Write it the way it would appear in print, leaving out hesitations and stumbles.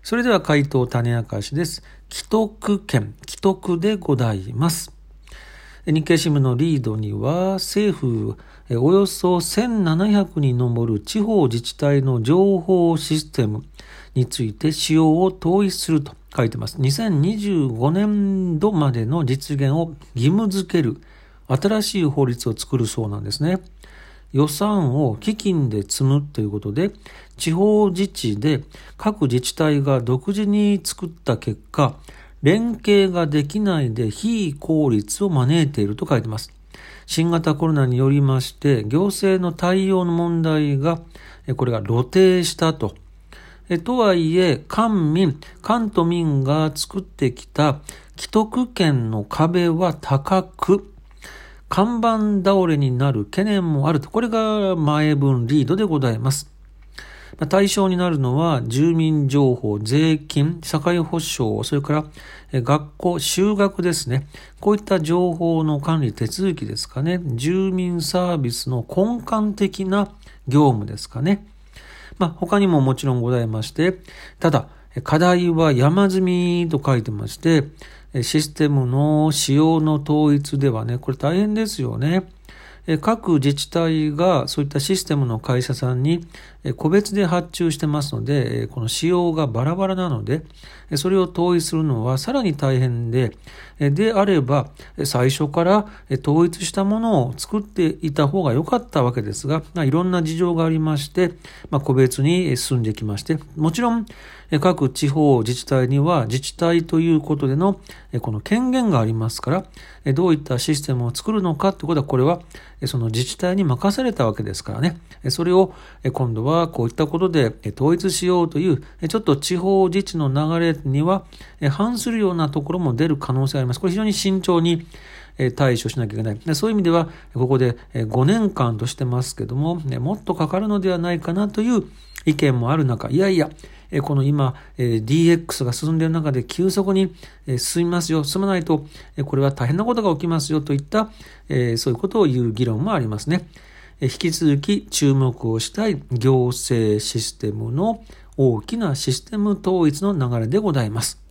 それでは回答種明かしです。既得権、既得でございます。日経新聞のリードには、政府およそ1700に上る地方自治体の情報システムについて使用を統一すると書いてます。2025年度までの実現を義務付ける新しい法律を作るそうなんですね。予算を基金で積むということで、地方自治で各自治体が独自に作った結果、連携ができないで非効率を招いていると書いています。新型コロナによりまして、行政の対応の問題が、これが露呈したと。とはいえ、官と民が作ってきた既得権の壁は高く、看板倒れになる懸念もあると。これが前文リードでございます。対象になるのは住民情報、税金、社会保障、それから学校、就学ですね。こういった情報の管理手続きですかね。住民サービスの根幹的な業務ですかね。他にももちろんございまして、ただ、課題は山積みと書いてまして、システムの使用の統一ではね、これ大変ですよね。各自治体がそういったシステムの会社さんに個別で発注してますので、この仕様がバラバラなので、それを統一するのはさらに大変で、であれば最初から統一したものを作っていた方が良かったわけですが、いろんな事情がありまして、個別に進んできまして、もちろん各地方自治体には自治体ということでのこの権限がありますから、どういったシステムを作るのかということは、これはその自治体に任されたわけですからね。それを今度はこういったことで統一しようというちょっと地方自治の流れには反するようなところも出る可能性があります。これ非常に慎重に対処しなきゃいけない。そういう意味ではここで5年間としてますけども、もっとかかるのではないかなという意見もある中、いやいやこの今 DX が進んでいる中で急速に進みますよ、進まないとこれは大変なことが起きますよといったそういうことを言う議論もありますね。引き続き注目をしたい行政システムの大きなシステム統一の流れでございます。